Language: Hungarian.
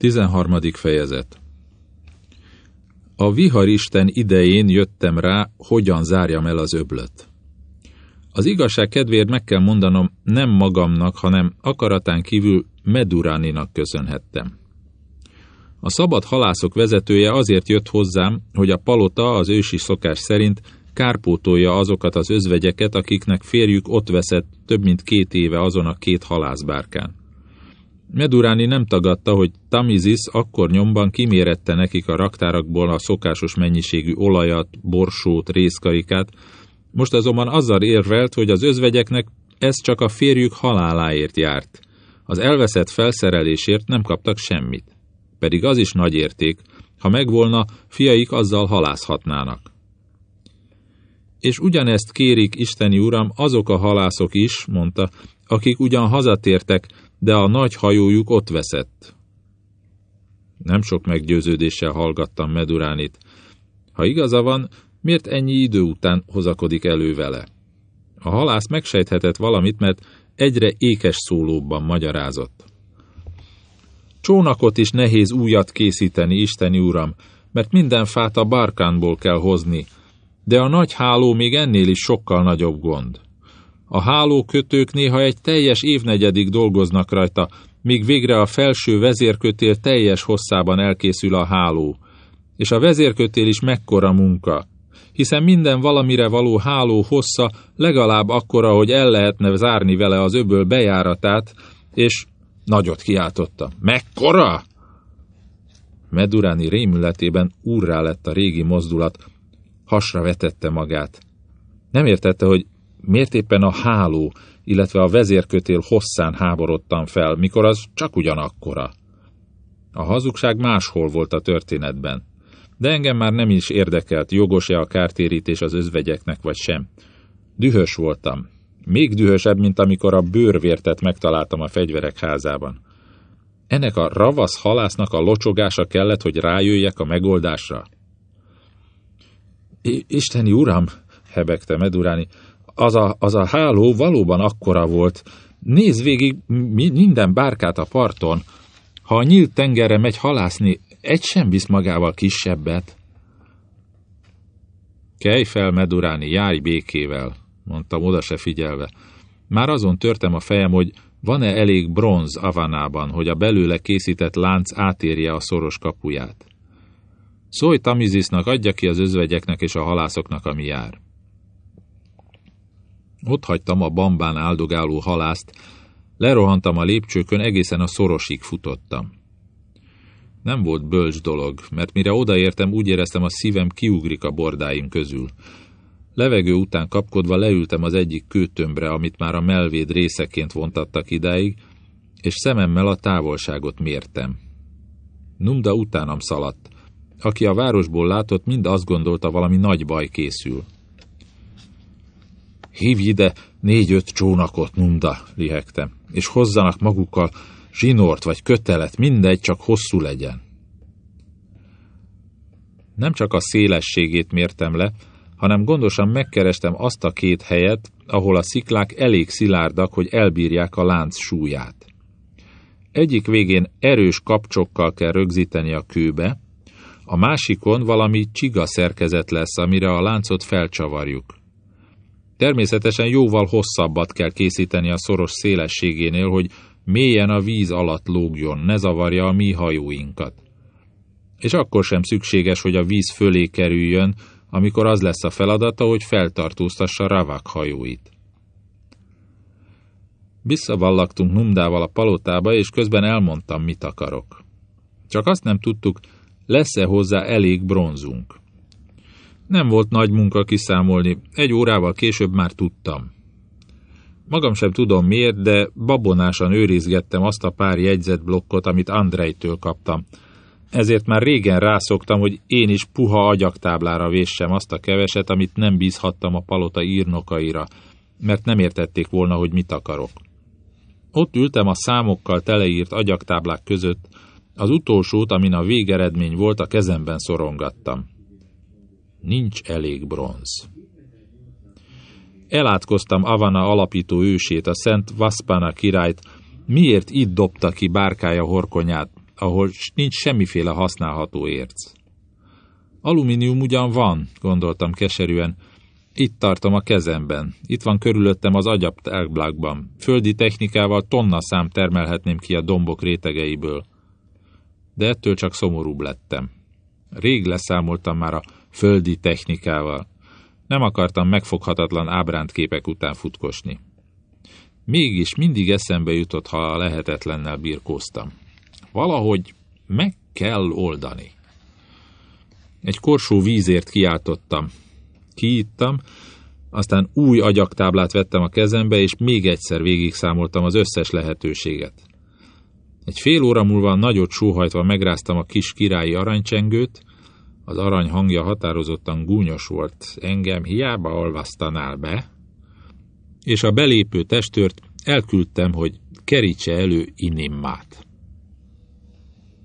13. fejezet. A viharisten idején jöttem rá, hogyan zárjam el az öblöt. Az igazság kedvéért meg kell mondanom, nem magamnak, hanem akaratán kívül Meduraninak köszönhettem. A szabad halászok vezetője azért jött hozzám, hogy a palota az ősi szokás szerint kárpótolja azokat az özvegyeket, akiknek férjük ott veszett több mint 2 éve azon a 2 halászbárkán. Medurani nem tagadta, hogy Tamizis akkor nyomban kimérette nekik a raktárakból a szokásos mennyiségű olajat, borsót, rézkarikát, most azonban azzal érvelt, hogy az özvegyeknek ez csak a férjük haláláért járt. Az elveszett felszerelésért nem kaptak semmit. Pedig az is nagy érték, ha megvolna, fiaik azzal halászhatnának. És ugyanezt kérik, isteni uram, azok a halászok is, mondta, akik ugyan hazatértek, de a nagy hajójuk ott veszett. Nem sok meggyőződéssel hallgattam Meduránit. Ha igaza van, miért ennyi idő után hozakodik elő vele? A halász megsejthetett valamit, mert egyre ékes szólóbban magyarázott. Csónakot is nehéz újat készíteni, isteni uram, mert minden fát a bárkánból kell hozni, de a nagy háló még ennél is sokkal nagyobb gond. A hálókötők néha egy teljes évnegyedig dolgoznak rajta, míg végre a felső vezérkötél teljes hosszában elkészül a háló. És a vezérkötél is mekkora munka, hiszen minden valamire való háló hossza legalább akkora, hogy el lehetne zárni vele az öböl bejáratát, és nagyot kiáltotta. Mekkora? Medurani rémületében úrrá lett a régi mozdulat, hasra vetette magát. Nem értette, hogy miért éppen a háló, illetve a vezérkötél hosszán háborodtam fel, mikor az csak ugyanakkora. A hazugság máshol volt a történetben, de engem már nem is érdekelt, jogos-e a kártérítés az özvegyeknek vagy sem. Dühös voltam. Még dühösebb, mint amikor a bőrvértet megtaláltam a fegyverek házában. Ennek a ravasz halásznak a locsogása kellett, hogy rájöjjek a megoldásra. Isteni uram, hebegte Medurani, az a háló valóban akkora volt. Nézd végig minden bárkát a parton. Ha a nyílt tengerre megy halászni, egy sem visz magával kisebbet. Kelj fel, Medurani, járj békével, mondtam oda se figyelve. Már azon törtem a fejem, hogy van-e elég bronz Avanában, hogy a belőle készített lánc átérje a szoros kapuját. Szólj Tamizisnak, adja ki az özvegyeknek és a halászoknak, ami jár. Ott hagytam a bambán áldogáló halászt, lerohantam a lépcsőkön, egészen a szorosig futottam. Nem volt bölcs dolog, mert mire odaértem, úgy éreztem, a szívem kiugrik a bordáim közül. Levegő után kapkodva leültem az egyik kőtömbre, amit már a mellvéd részeként vontattak idáig, és szememmel a távolságot mértem. Numda utánam szaladt. Aki a városból látott, mind azt gondolta, valami nagy baj készül. Hívj ide 4-5 csónakot, Numda, lihegtem, és hozzanak magukkal zsinort vagy kötelet, mindegy, csak hosszú legyen. Nem csak a szélességét mértem le, hanem gondosan megkerestem azt a 2 helyet, ahol a sziklák elég szilárdak, hogy elbírják a lánc súlyát. Egyik végén erős kapcsokkal kell rögzíteni a kőbe, a másikon valami csiga szerkezet lesz, amire a láncot felcsavarjuk. Természetesen jóval hosszabbat kell készíteni a szoros szélességénél, hogy mélyen a víz alatt lógjon, ne zavarja a mi hajóinkat. És akkor sem szükséges, hogy a víz fölé kerüljön, amikor az lesz a feladata, hogy feltartóztassa Ravak hajóit. Visszavallagtunk Numdával a palotába, és közben elmondtam, mit akarok. Csak azt nem tudtuk, lesz-e hozzá elég bronzunk. Nem volt nagy munka kiszámolni, 1 órával később már tudtam. Magam sem tudom miért, de babonásan őrizgettem azt a pár jegyzetblokkot, amit Andrejtől kaptam. Ezért már régen rászoktam, hogy én is puha agyaktáblára véssem azt a keveset, amit nem bízhattam a palota írnokaira, mert nem értették volna, hogy mit akarok. Ott ültem a számokkal teleírt agyaktáblák között, az utolsót, amin a végeredmény volt, a kezemben szorongattam. Nincs elég bronz. Elátkoztam Avana alapító ősét, a Szent Vaspana királyt, miért itt dobta ki bárkája horkonyát, ahol nincs semmiféle használható érc. Alumínium ugyan van, gondoltam keserűen. Itt tartom a kezemben. Itt van körülöttem az agyaptáblakban. Földi technikával tonnaszám termelhetném ki a dombok rétegeiből. De ettől csak szomorúbb lettem. Rég leszámoltam már a földi technikával. Nem akartam megfoghatatlan ábrántképek után futkosni. Mégis mindig eszembe jutott, ha a lehetetlennel birkóztam. Valahogy meg kell oldani. Egy korsó vízért kiáltottam. Kiittam, aztán új agyaktáblát vettem a kezembe, és még egyszer végigszámoltam az összes lehetőséget. Egy fél óra múlva nagyot sóhajtva megráztam a kis királyi aranycsengőt, az arany hangja határozottan gúnyos volt, engem hiába olvasztanál be, és a belépő testőrt elküldtem, hogy kerítse elő Inimmát.